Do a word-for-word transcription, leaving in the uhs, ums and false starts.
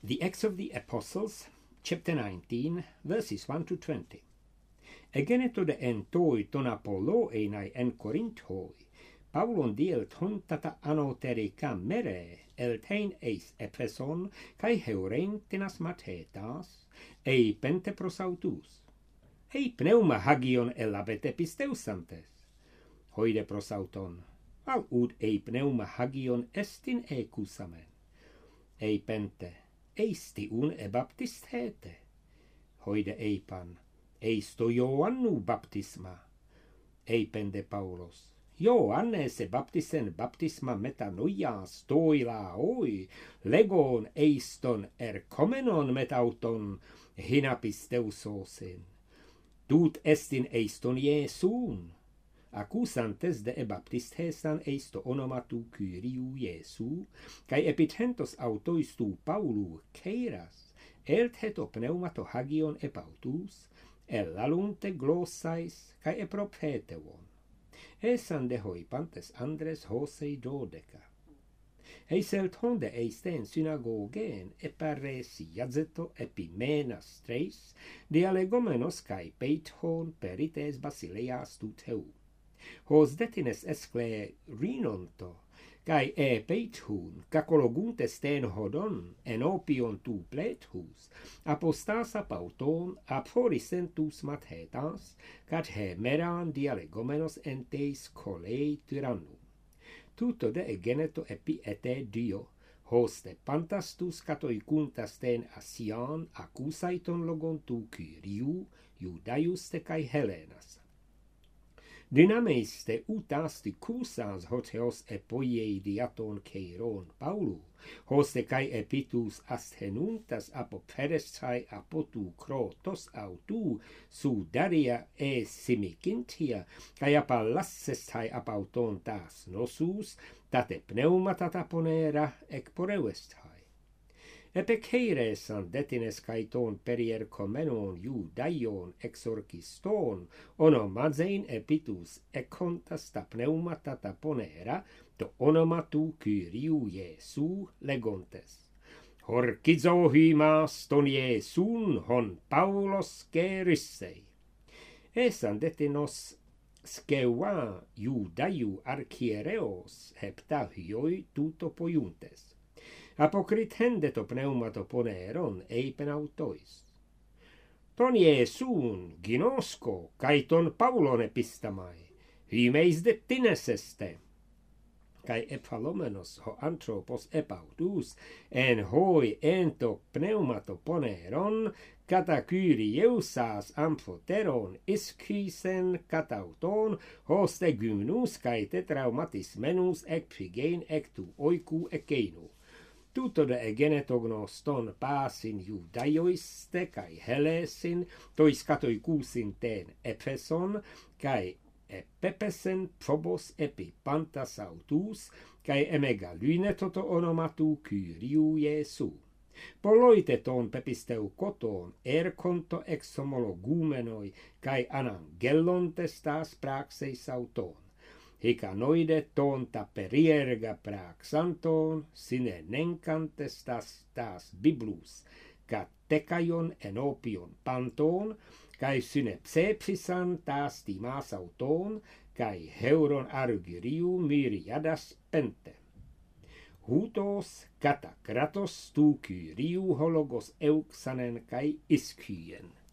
The Acts of the Apostles, chapter nineteen, verses one to twenty. Egeneto de entoi ton Apollo enai en Corinthoi, Paulon dielt hontata anoterica mere, eltein eis Epheson, cae heurentinas matetas, ei pente prosautus. Ei pneuma hagion elabet episteusantes. Hoide prosauton, al ud ei pneuma hagion estin ecusamen. Ei pente, eisti un e baptistete. Hoide eipan, eisto Ioannu baptisma. Eipende Paulos, Ioanne se baptisen baptisma metanoias toila oi, legon eiston erkomenon metauton hinapisteusosin. Tut estin eiston Iesun. Accusantes de ebaptisthesan eisto onomatu Kyriou Iesu, cae epitentos autois tu Paulu keiras, ert heto pneumato hagion epautus, elalunte glossais, cae eprophetevon. Esan de hoipantes Andres Hosei dodeca. Eis eltonde eisten synagogen eparesi iazeto epimenas treis, dialegomenos cae peithon perites basileas tuteu. Hos detines escle rinonto, cae e peithun, cacologuntes ten hodon, enopion tu plethus, apostas apauton, aphorisentus mathetas, cat he meran dialegomenos entes colei tyrannum. Tuto de egeneto epi ete dio, hoste pantastus catoicuntas ten asian accusaiton logon tu Kyriou, Judaius te cae Helenas. Dynameiste utasti cusas hoteos epoiei diaton Keiron Paulu, hoste cae epitus asthenuntas apoperestai apotu krotos autu su daria e simicintia, cae apallassestai apauton tas nosus, tate pneumatata ponera ec poreuestai. Epeceresan detines caeton perier comenon Judaion exorciston, onomazein epitus econtas ta pneumatata ponera, to onomatu Kyriou Iesu legontes. Horcizo hymas ton Iesun hon Paulos gerissei. Esan detinos sceua Judaiu archiereos hepta hyoi tuto poiuntes. Apocrithendeto pneumato poneron eipen autois. Ton Iesun ginosco, cae ton Paulon epistamai, hymeis detines este. Cae ephalomenos ho anthropos epautus, en hoi ento pneumato poneron, cata Kyrieusas amphoteron iscysen catauton, hoste gymnus cae tetraumatis menus ec phygein ec tu oiku ecenu. Tuto de egenetognos ton pasin Judaioiste cae Helesin, tois catoicusin ten Epheson, cae epepesen phobos epi pantas autus, cae emegalyne toto onomatu Kyriou Iesu. Poloite ton pepisteu koton erkonto ex homologumenoi, cae anangelontes tas praxeis auton. Hicanoide ton ta perierga praxanton, sine nencantes tas tas biblus, cat tecaion enopion panton, cae sine psepsisan tas timas auton, cae heuron argyriu myriadas pente. Hutos cata kratos tu Kyriou hologos euxanen cae ischyen.